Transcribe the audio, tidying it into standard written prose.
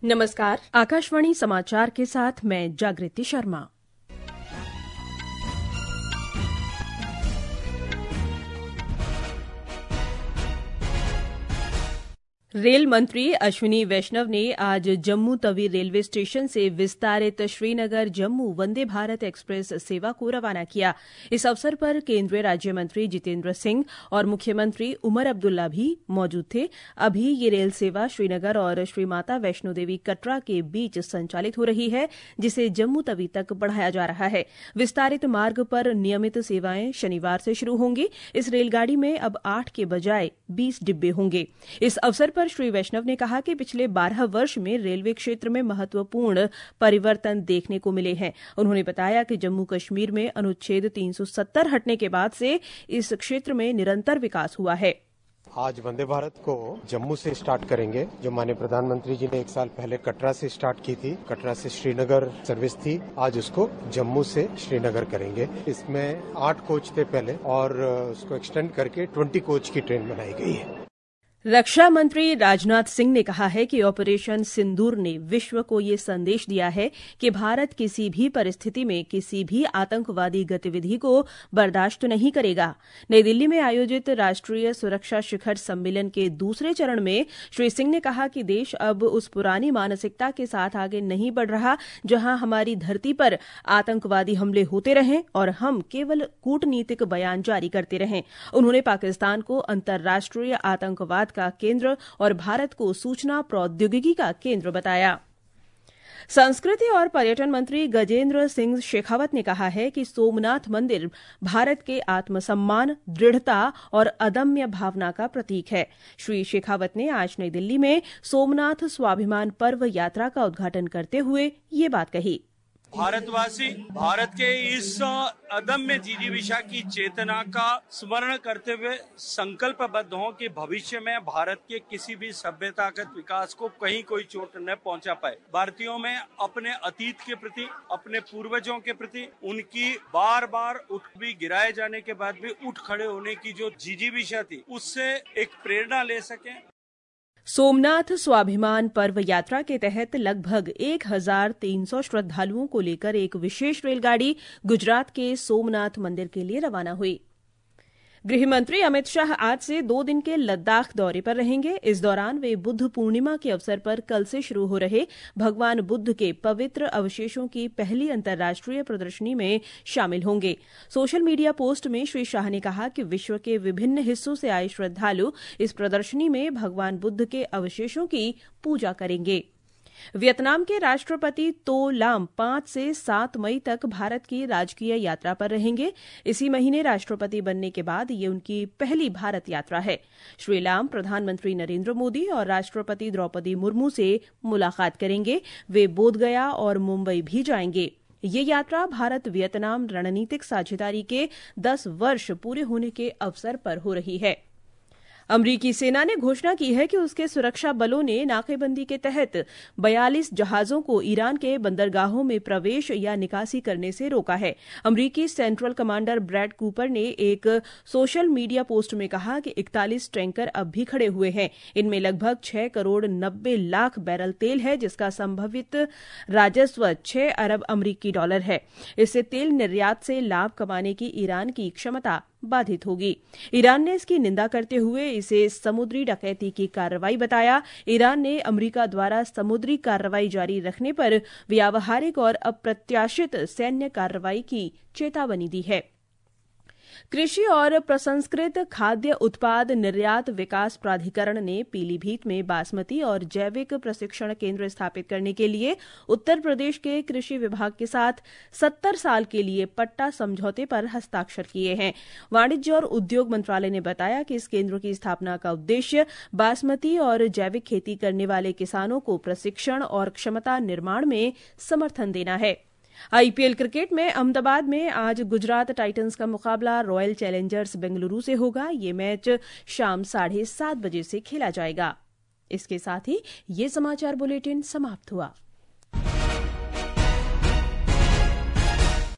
नमस्कार, आकाशवाणी समाचार के साथ मैं जागृति शर्मा। रेल मंत्री अश्विनी वैष्णव ने आज जम्मू तवी रेलवे स्टेशन से विस्तारित श्रीनगर जम्मू वंदे भारत एक्सप्रेस सेवा को रवाना किया। इस अवसर पर केंद्रीय राज्य मंत्री जितेंद्र सिंह और मुख्यमंत्री उमर अब्दुल्ला भी मौजूद थे। अभी ये रेल सेवा श्रीनगर और श्री माता वैष्णो देवी कटरा के बीच संचालित हो रही है, जिसे जम्मू तवी तक बढ़ाया जा रहा है। विस्तारित मार्ग पर नियमित सेवाएं शनिवार से शुरू होंगी। इस रेलगाड़ी में अब 8 के बजाय 20 डिब्बे होंगे। इस अवसर पर श्री वैष्णव ने कहा कि पिछले 12 वर्ष में रेलवे क्षेत्र में महत्वपूर्ण परिवर्तन देखने को मिले हैं। उन्होंने बताया कि जम्मू कश्मीर में अनुच्छेद 370 हटने के बाद से इस क्षेत्र में निरंतर विकास हुआ है। आज वंदे भारत को जम्मू से स्टार्ट करेंगे, जो माननीय प्रधानमंत्री जी ने 1 साल पहले कटरा से स्टार्ट की थी। कटरा से श्रीनगर सर्विस थी, आज उसको जम्मू से श्रीनगर करेंगे। इसमें 8 कोच थे पहले और उसको एक्सटेंड करके 20 कोच की ट्रेन बनाई गई है। रक्षा मंत्री राजनाथ सिंह ने कहा है कि ऑपरेशन सिंदूर ने विश्व को ये संदेश दिया है कि भारत किसी भी परिस्थिति में किसी भी आतंकवादी गतिविधि को बर्दाश्त नहीं करेगा। नई दिल्ली में आयोजित राष्ट्रीय सुरक्षा शिखर सम्मेलन के दूसरे चरण में श्री सिंह ने कहा कि देश अब उस पुरानी मानसिकता के साथ आगे नहीं बढ़ रहा, जहां हमारी धरती पर आतंकवादी हमले होते रहें और हम केवल कूटनीतिक बयान जारी करते रहें। उन्होंने पाकिस्तान को अंतर्राष्ट्रीय आतंकवाद का केंद्र और भारत को सूचना प्रौद्योगिकी का केंद्र बताया। संस्कृति और पर्यटन मंत्री गजेंद्र सिंह शेखावत ने कहा है कि सोमनाथ मंदिर भारत के आत्मसम्मान, दृढ़ता और अदम्य भावना का प्रतीक है। श्री शेखावत ने आज नई दिल्ली में सोमनाथ स्वाभिमान पर्व यात्रा का उद्घाटन करते हुए ये बात कही। भारतवासी भारत के इस अदम्य जिजीविषा की चेतना का स्मरण करते हुए संकल्पबद्ध हों कि भविष्य में भारत के किसी भी सभ्यतागत विकास को कहीं कोई चोट न पहुंचा पाए। भारतीयों में अपने अतीत के प्रति, अपने पूर्वजों के प्रति उनकी बार बार उठ भी गिराए जाने के बाद भी उठ खड़े होने की जो जिजीविषा थी, उससे एक प्रेरणा ले सकें। सोमनाथ स्वाभिमान पर्व यात्रा के तहत लगभग 1300 श्रद्धालुओं को लेकर एक विशेष रेलगाड़ी गुजरात के सोमनाथ मंदिर के लिए रवाना हुई। गृह मंत्री अमित शाह आज से 2 दिन के लद्दाख दौरे पर रहेंगे। इस दौरान वे बुद्ध पूर्णिमा के अवसर पर कल से शुरू हो रहे भगवान बुद्ध के पवित्र अवशेषों की पहली अंतर्राष्ट्रीय प्रदर्शनी में शामिल होंगे। सोशल मीडिया पोस्ट में श्री शाह ने कहा कि विश्व के विभिन्न हिस्सों से आए श्रद्धालु इस प्रदर्शनी में भगवान बुद्ध के अवशेषों की पूजा करेंगे। वियतनाम के राष्ट्रपति तो लाम 5 से 7 मई तक भारत की राजकीय यात्रा पर रहेंगे। इसी महीने राष्ट्रपति बनने के बाद ये उनकी पहली भारत यात्रा है। श्री लाम प्रधानमंत्री नरेंद्र मोदी और राष्ट्रपति द्रौपदी मुर्मू से मुलाकात करेंगे। वे बोधगया और मुंबई भी जाएंगे। ये यात्रा भारत वियतनाम रणनीतिक साझेदारी के 10 वर्ष पूरे होने के अवसर पर हो रही है। अमरीकी सेना ने घोषणा की है कि उसके सुरक्षा बलों ने नाकेबंदी के तहत 42 जहाजों को ईरान के बंदरगाहों में प्रवेश या निकासी करने से रोका है। अमरीकी सेंट्रल कमांडर ब्रैड कूपर ने एक सोशल मीडिया पोस्ट में कहा कि 41 टैंकर अब भी खड़े हुए हैं। इनमें लगभग 6 करोड़ 90 लाख बैरल तेल है, जिसका संभावित राजस्व 6 अरब अमरीकी डॉलर है। इससे तेल निर्यात से लाभ कमाने की ईरान की क्षमता बाधित होगी। ईरान ने इसकी निंदा करते हुए इसे समुद्री डकैती की कार्रवाई बताया। ईरान ने अमेरिका द्वारा समुद्री कार्रवाई जारी रखने पर व्यावहारिक और अप्रत्याशित सैन्य कार्रवाई की चेतावनी दी है। कृषि और प्रसंस्कृत खाद्य उत्पाद निर्यात विकास प्राधिकरण ने पीलीभीत में बासमती और जैविक प्रशिक्षण केंद्र स्थापित करने के लिए उत्तर प्रदेश के कृषि विभाग के साथ 70 साल के लिए पट्टा समझौते पर हस्ताक्षर किए हैं। वाणिज्य और उद्योग मंत्रालय ने बताया कि इस केंद्र की स्थापना का उद्देश्य बासमती और जैविक खेती करने वाले किसानों को प्रशिक्षण और क्षमता निर्माण में समर्थन देना है। आईपीएल क्रिकेट में अहमदाबाद में आज गुजरात टाइटंस का मुकाबला रॉयल चैलेंजर्स बेंगलुरु से होगा। ये मैच शाम 7:30 बजे से खेला जाएगा। इसके साथ ही ये समाचार बुलेटिन समाप्त हुआ।